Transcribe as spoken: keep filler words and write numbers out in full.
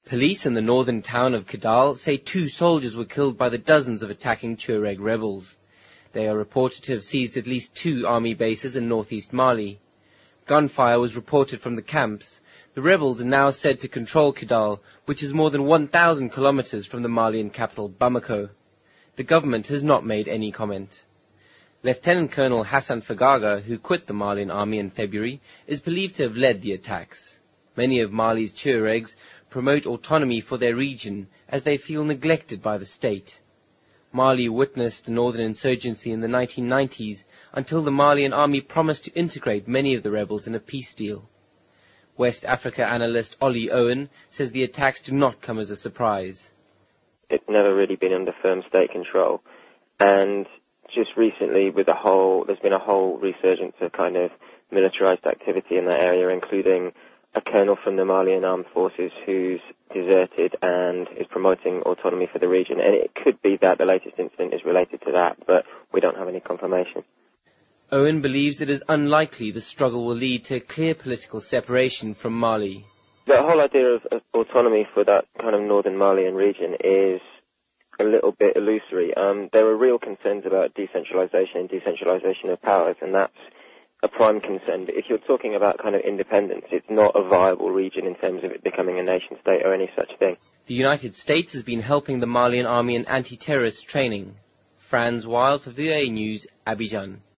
Police in the northern town of Kidal say two soldiers were killed by the dozens of attacking Tuareg rebels. They are reported to have seized at least two army bases in northeast Mali. Gunfire was reported from the camps. The rebels are now said to control Kidal, which is more than one thousand kilometers from the Malian capital, Bamako. The government has not made any comment. Lieutenant Colonel Hassan Fagaga, who quit the Malian army in February, is believed to have led the attacks. Many of Mali's Tuaregs promote autonomy for their region as they feel neglected by the state. Mali witnessed a northern insurgency in the nineteen nineties until the Malian army promised to integrate many of the rebels in a peace deal. West Africa analyst Ollie Owen says the attacks do not come as a surprise. It's never really been under firm state control, and just recently with a whole, there's been a whole resurgence of kind of militarized activity in that area, including a colonel from the Malian armed forces who's deserted and is promoting autonomy for the region. And it could be that the latest incident is related to that, but we don't have any confirmation. Owen believes it is unlikely the struggle will lead to a clear political separation from Mali. The whole idea of, of autonomy for that kind of northern Malian region is a little bit illusory. Um, there are real concerns about decentralization and decentralization of powers, and that's a prime concern. But if you're talking about kind of independence, it's not a viable region in terms of it becoming a nation state or any such thing. The United States has been helping the Malian army in anti-terrorist training. Franz Wild for V O A News, Abidjan.